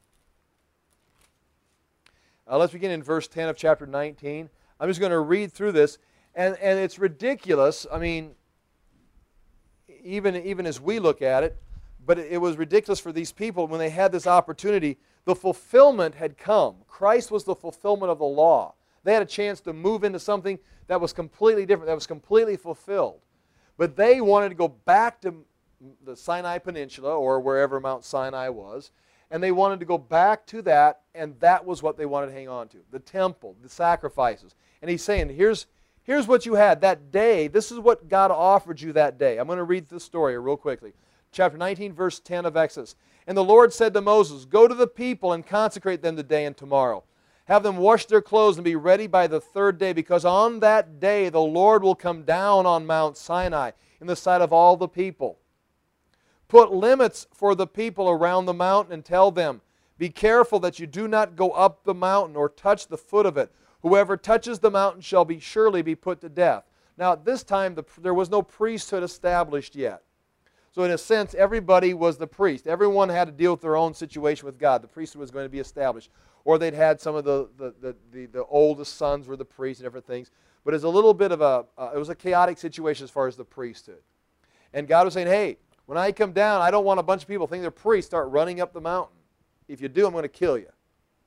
Uh, let's begin in verse ten of chapter nineteen. I'm just going to read through this, and, and it's ridiculous. I mean, even, even as we look at it, but it, it was ridiculous for these people when they had this opportunity. The fulfillment had come. Christ was the fulfillment of the law. They had a chance to move into something that was completely different, that was completely fulfilled. But they wanted to go back to the Sinai Peninsula, or wherever Mount Sinai was, and they wanted to go back to that, and that was what they wanted to hang on to. The temple, the sacrifices. And he's saying, here's, here's what you had that day. This is what God offered you that day. I'm going to read the story real quickly. Chapter nineteen, verse ten of Exodus. And the Lord said to Moses, go to the people and consecrate them today and tomorrow. Have them wash their clothes and be ready by the third day, because on that day the Lord will come down on Mount Sinai in the sight of all the people. Put limits for the people around the mountain and tell them, be careful that you do not go up the mountain or touch the foot of it. Whoever touches the mountain shall be surely be put to death. Now at this time the, there was no priesthood established yet. So in a sense, everybody was the priest. Everyone had to deal with their own situation with God. The priesthood was going to be established. Or they'd had some of the, the, the, the, the oldest sons were the priests and different things. But it's a little bit of a, uh, it was a chaotic situation as far as the priesthood. And God was saying, hey, when I come down, I don't want a bunch of people thinking they're priests start running up the mountain. If you do, I'm going to kill you.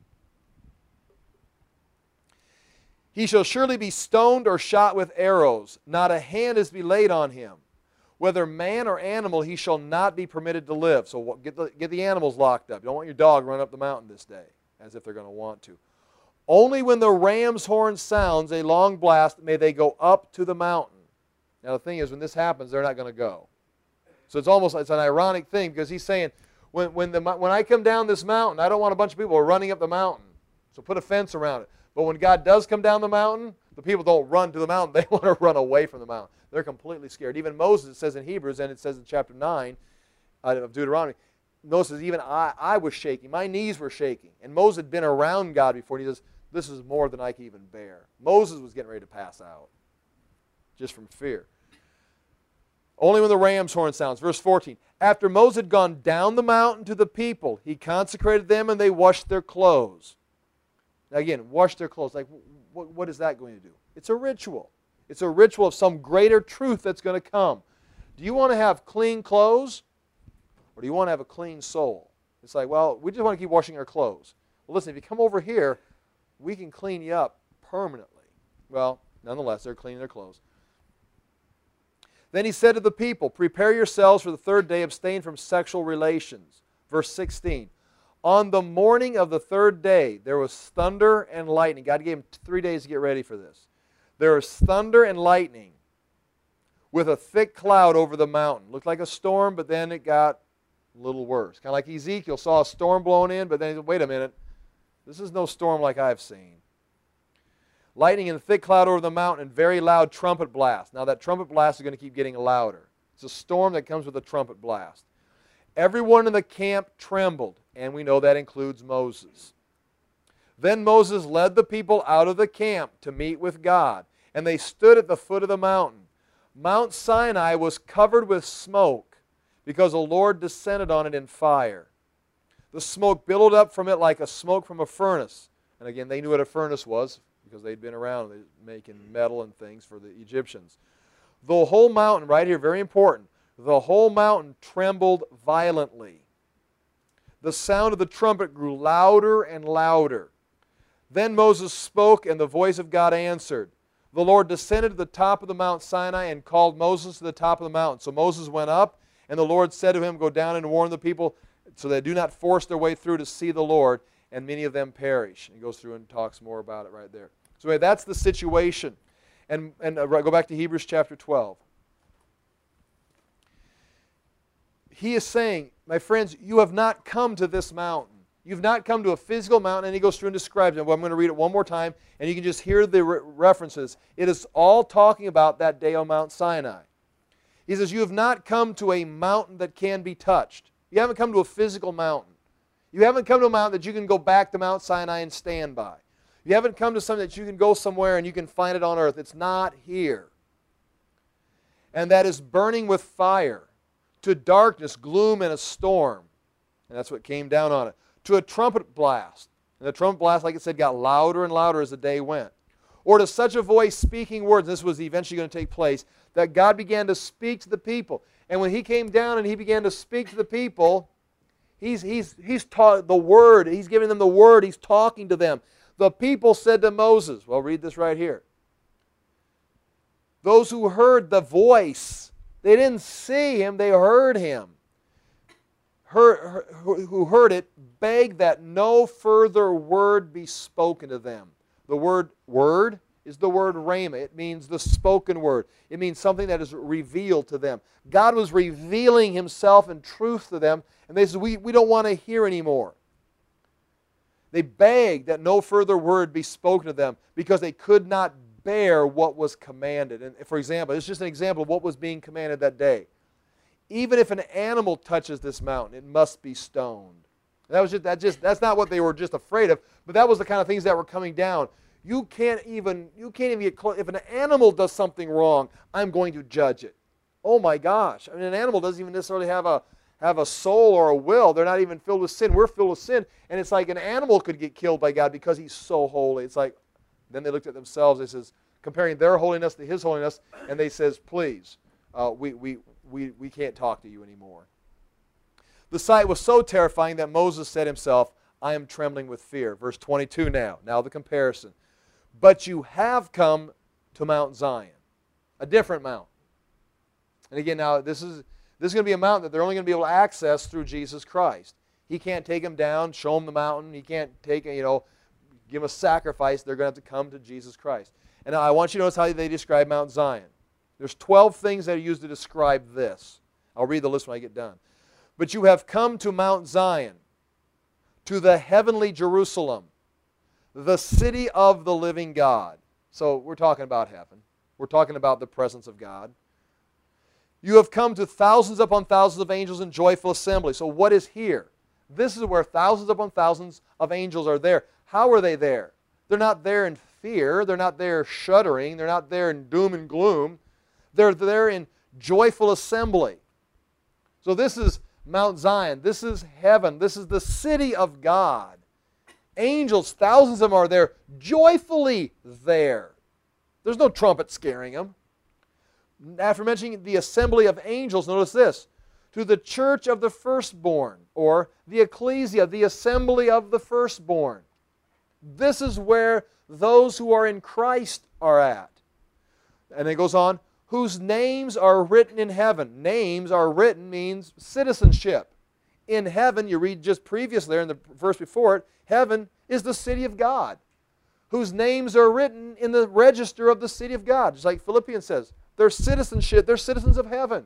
He shall surely be stoned or shot with arrows. Not a hand is to be laid on him. Whether man or animal, he shall not be permitted to live. So get the, get the animals locked up. You don't want your dog running up the mountain this day, as if they're going to want to. Only when the ram's horn sounds a long blast may they go up to the mountain. Now the thing is, when this happens, they're not going to go. So it's almost it's an ironic thing, because he's saying, when, when, the, when I come down this mountain, I don't want a bunch of people running up the mountain. So put a fence around it. But when God does come down the mountain, the people don't run to the mountain. They want to run away from the mountain. They're completely scared. Even Moses, it says in Hebrews, and it says in chapter nine of Deuteronomy, Moses, even I, I was shaking. My knees were shaking. And Moses had been around God before, and he says, this is more than I can even bear. Moses was getting ready to pass out just from fear. Only when the ram's horn sounds. Verse fourteen. After Moses had gone down the mountain to the people, he consecrated them, and they washed their clothes. Now again, wash their clothes. Like, what, what is that going to do? It's a ritual. It's a ritual of some greater truth that's going to come. Do you want to have clean clothes, or do you want to have a clean soul? It's like, well, we just want to keep washing our clothes. Well, listen, if you come over here, we can clean you up permanently. Well, nonetheless, they're cleaning their clothes. Then he said to the people, prepare yourselves for the third day, abstain from sexual relations. Verse sixteen. On the morning of the third day, there was thunder and lightning. God gave him three days to get ready for this. There was thunder and lightning with a thick cloud over the mountain. Looked like a storm, but then it got a little worse. Kind of like Ezekiel saw a storm blowing in, but then he said, wait a minute. This is no storm like I've seen. Lightning and a thick cloud over the mountain and very loud trumpet blast. Now that trumpet blast is going to keep getting louder. It's a storm that comes with a trumpet blast. Everyone in the camp trembled, and we know that includes Moses. Then Moses led the people out of the camp to meet with God, and they stood at the foot of the mountain. Mount Sinai was covered with smoke because the Lord descended on it in fire. The smoke billowed up from it like a smoke from a furnace. And again, they knew what a furnace was because they'd been around making metal and things for the Egyptians. The whole mountain, right here, very important, the whole mountain trembled violently. The sound of the trumpet grew louder and louder. Then Moses spoke, and the voice of God answered. The Lord descended to the top of the Mount Sinai and called Moses to the top of the mountain. So Moses went up, and the Lord said to him, go down and warn the people so they do not force their way through to see the Lord, and many of them perish. And he goes through and talks more about it right there. So anyway, that's the situation. And, and uh, go back to Hebrews chapter twelve. He is saying, my friends, you have not come to this mountain. You've not come to a physical mountain, and he goes through and describes it. Well, I'm going to read it one more time, and you can just hear the re references. It is all talking about that day on Mount Sinai. He says, you have not come to a mountain that can be touched. You haven't come to a physical mountain. You haven't come to a mountain that you can go back to Mount Sinai and stand by. You haven't come to something that you can go somewhere and you can find it on earth. It's not here. And that is burning with fire, to darkness, gloom, and a storm. And that's what came down on it. To a trumpet blast. And the trumpet blast, like I said, got louder and louder as the day went. Or to such a voice speaking words, and this was eventually going to take place, that God began to speak to the people. And when he came down and he began to speak to the people, he's, he's, he's taught the word. He's giving them the word. He's talking to them. The people said to Moses, well, read this right here. Those who heard the voice, they didn't see him, they heard him. Heard, who heard it, begged that no further word be spoken to them. The word word is the word rhema. It means the spoken word. It means something that is revealed to them. God was revealing himself in truth to them, and they said, we, we don't want to hear anymore. They begged that no further word be spoken to them because they could not bear what was commanded. And for example, it's just an example of what was being commanded that day. Even if an animal touches this mountain, it must be stoned. That was just, that just, that's not what they were just afraid of, but that was the kind of things that were coming down. You can't even, you can't even get close. If an animal does something wrong, I'm going to judge it. Oh my gosh. I mean, an animal doesn't even necessarily have a, have a soul or a will. They're not even filled with sin. We're filled with sin. And it's like an animal could get killed by God because he's so holy. It's like, then they looked at themselves, they says, comparing their holiness to his holiness, and they says, please, uh, we, we, we, we can't talk to you anymore. The sight was so terrifying that Moses said himself, I am trembling with fear. Verse twenty-two now, now the comparison. But you have come to Mount Zion, a different mountain. And again, now this is, this is going to be a mountain that they're only going to be able to access through Jesus Christ. He can't take them down, show them the mountain. He can't take, you know, give them a sacrifice. They're going to have to come to Jesus Christ. And now I want you to notice how they describe Mount Zion. There's twelve things that are used to describe this. I'll read the list when I get done. But you have come to Mount Zion, to the heavenly Jerusalem, the city of the living God. So we're talking about heaven. We're talking about the presence of God. You have come to thousands upon thousands of angels in joyful assembly. So what is here? This is where thousands upon thousands of angels are there. How are they there? They're not there in fear. They're not there shuddering. They're not there in doom and gloom. They're there in joyful assembly. So this is Mount Zion. This is heaven. This is the city of God. Angels, thousands of them are there, joyfully there. There's no trumpet scaring them. After mentioning the assembly of angels, notice this. To the church of the firstborn, or the ecclesia, the assembly of the firstborn. This is where those who are in Christ are at. And it goes on, whose names are written in heaven. Names are written means citizenship. In heaven, you read just previously there in the verse before it, heaven is the city of God, whose names are written in the register of the city of God. Just like Philippians says, they're citizenship, they're citizens of heaven.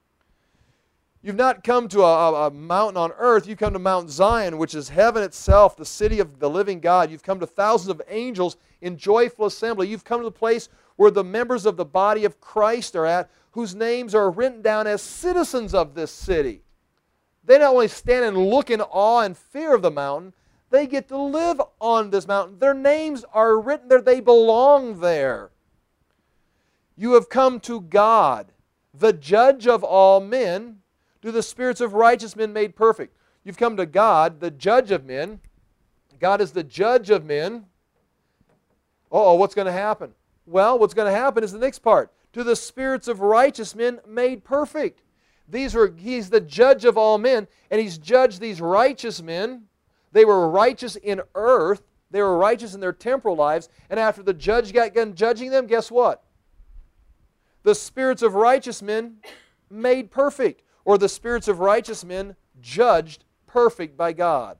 You've not come to a, a mountain on earth, you've come to Mount Zion, which is heaven itself, the city of the living God. You've come to thousands of angels in joyful assembly. You've come to the place where the members of the body of Christ are at, whose names are written down as citizens of this city. They not only stand and look in awe and fear of the mountain, they get to live on this mountain. Their names are written there. They belong there. You have come to God, the judge of all men, to the spirits of righteous men made perfect. You've come to God, the judge of men. God is the judge of men. Uh-oh, what's going to happen? Well, what's going to happen is the next part. To the spirits of righteous men made perfect. These were, He's the judge of all men, and He's judged these righteous men. They were righteous in earth. They were righteous in their temporal lives. And after the judge got done judging them, guess what? The spirits of righteous men made perfect, or the spirits of righteous men judged perfect by God.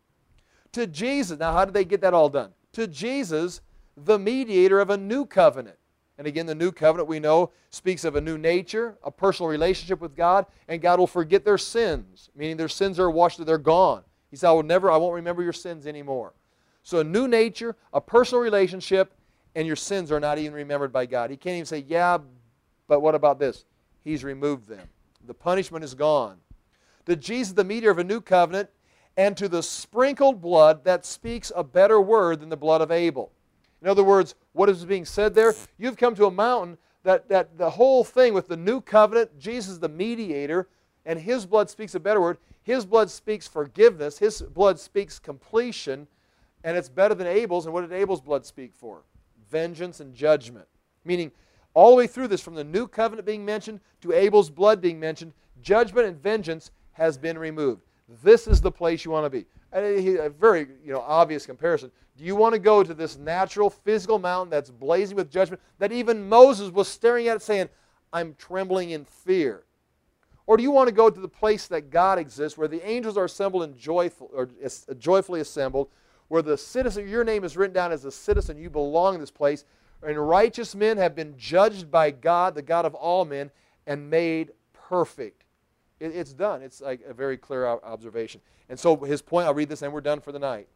To Jesus, now how did they get that all done? To Jesus, the mediator of a new covenant. And again, the new covenant we know speaks of a new nature, a personal relationship with God, and God will forget their sins, meaning their sins are washed, they're gone. He said, I will never, I won't remember your sins anymore. So a new nature, a personal relationship, and your sins are not even remembered by God. He can't even say, yeah, but what about this? He's removed them. The punishment is gone. To Jesus, the mediator of a new covenant, and to the sprinkled blood that speaks a better word than the blood of Abel. In other words, what is being said there? You've come to a mountain that, that the whole thing with the new covenant, Jesus the mediator, and His blood speaks a better word. His blood speaks forgiveness. His blood speaks completion, and it's better than Abel's. And what did Abel's blood speak for? Vengeance and judgment. Meaning, all the way through this, from the new covenant being mentioned to Abel's blood being mentioned, judgment and vengeance has been removed. This is the place you want to be. A very you know, obvious comparison. Do you want to go to this natural, physical mountain that's blazing with judgment that even Moses was staring at it saying, I'm trembling in fear? Or do you want to go to the place that God exists, where the angels are assembled and joyful, or joyfully assembled, where the citizen, your name is written down as a citizen, you belong in this place, and righteous men have been judged by God, the God of all men, and made perfect. It, it's done. It's like a very clear observation. And so his point, I'll read this and we're done for the night.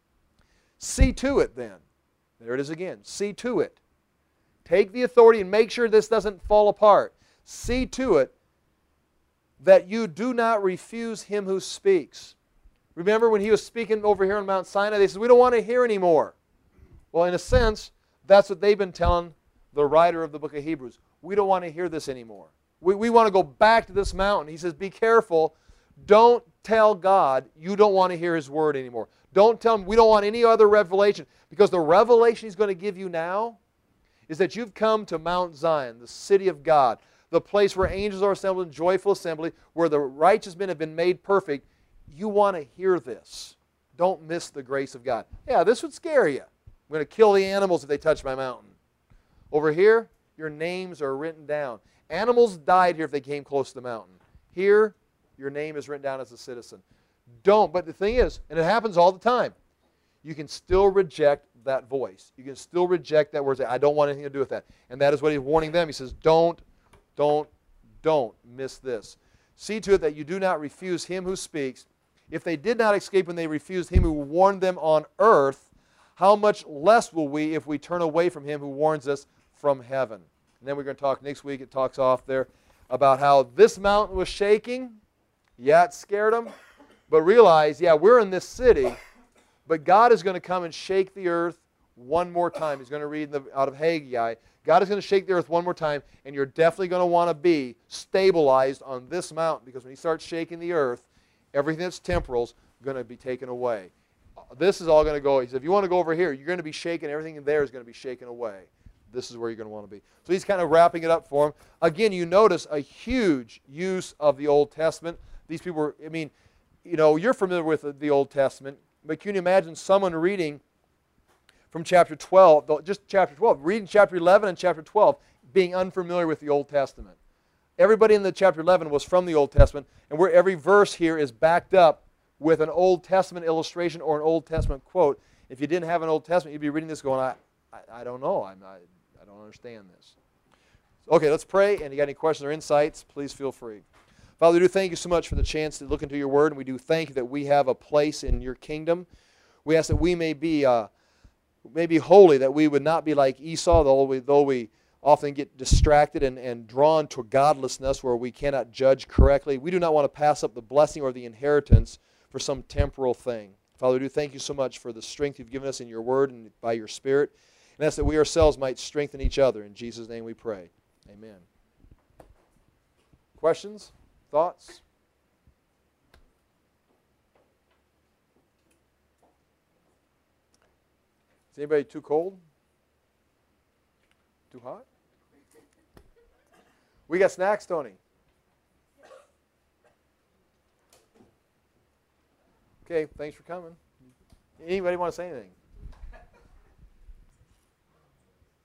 See to it then. There it is again. See to it. Take the authority and make sure this doesn't fall apart. See to it that you do not refuse Him who speaks. Remember when He was speaking over here on Mount Sinai, they said, we don't want to hear anymore. Well, in a sense, that's what they've been telling the writer of the book of Hebrews. We don't want to hear this anymore. We, we want to go back to this mountain. He says, be careful. Don't tell God you don't want to hear His word anymore. Don't tell Him we don't want any other revelation, because the revelation He's going to give you now is that you've come to Mount Zion, the city of God, the place where angels are assembled in joyful assembly, where the righteous men have been made perfect. You want to hear this. Don't miss the grace of God. Yeah, this would scare you. I'm going to kill the animals if they touch my mountain. Over here, your names are written down. Animals died here if they came close to the mountain. Here, your name is written down as a citizen. Don't, but the thing is, and it happens all the time, you can still reject that voice. You can still reject that word. Say, I don't want anything to do with that. And that is what He's warning them. He says, don't, don't, don't miss this. See to it that you do not refuse Him who speaks. If they did not escape when they refused Him who warned them on earth, how much less will we if we turn away from Him who warns us from heaven? And then we're going to talk next week, it talks off there, about how this mountain was shaking. Yeah, it scared them. But realize, yeah, we're in this city, but God is going to come and shake the earth one more time. He's going to read the, out of Haggai. God is going to shake the earth one more time, and you're definitely going to want to be stabilized on this mountain, because when He starts shaking the earth, everything that's temporal is going to be taken away. This is all going to go. He said, if you want to go over here, you're going to be shaken. Everything in there is going to be shaken away. This is where you're going to want to be. So he's kind of wrapping it up for him. Again, you notice a huge use of the Old Testament. These people were, I mean, you know, you're familiar with the Old Testament, but can you imagine someone reading from chapter twelve, just chapter twelve, reading chapter eleven and chapter twelve, being unfamiliar with the Old Testament? Everybody in the chapter eleven was from the Old Testament, and where every verse here is backed up with an Old Testament illustration or an Old Testament quote. If you didn't have an Old Testament, you'd be reading this going, I, I, I don't know. I'm not, I don't understand this. Okay, let's pray, and if you got any questions or insights, please feel free. Father, we do thank You so much for the chance to look into Your Word, and we do thank You that we have a place in Your kingdom. We ask that we may be, uh, may be holy, that we would not be like Esau, though we, though we often get distracted and, and drawn to godlessness where we cannot judge correctly. We do not want to pass up the blessing or the inheritance for some temporal thing. Father, we do thank You so much for the strength You've given us in Your Word and by Your Spirit. And that's that we ourselves might strengthen each other. In Jesus' name we pray. Amen. Questions? Thoughts? Is anybody too cold? Too hot? We got snacks, Tony. Okay, thanks for coming. Anybody want to say anything?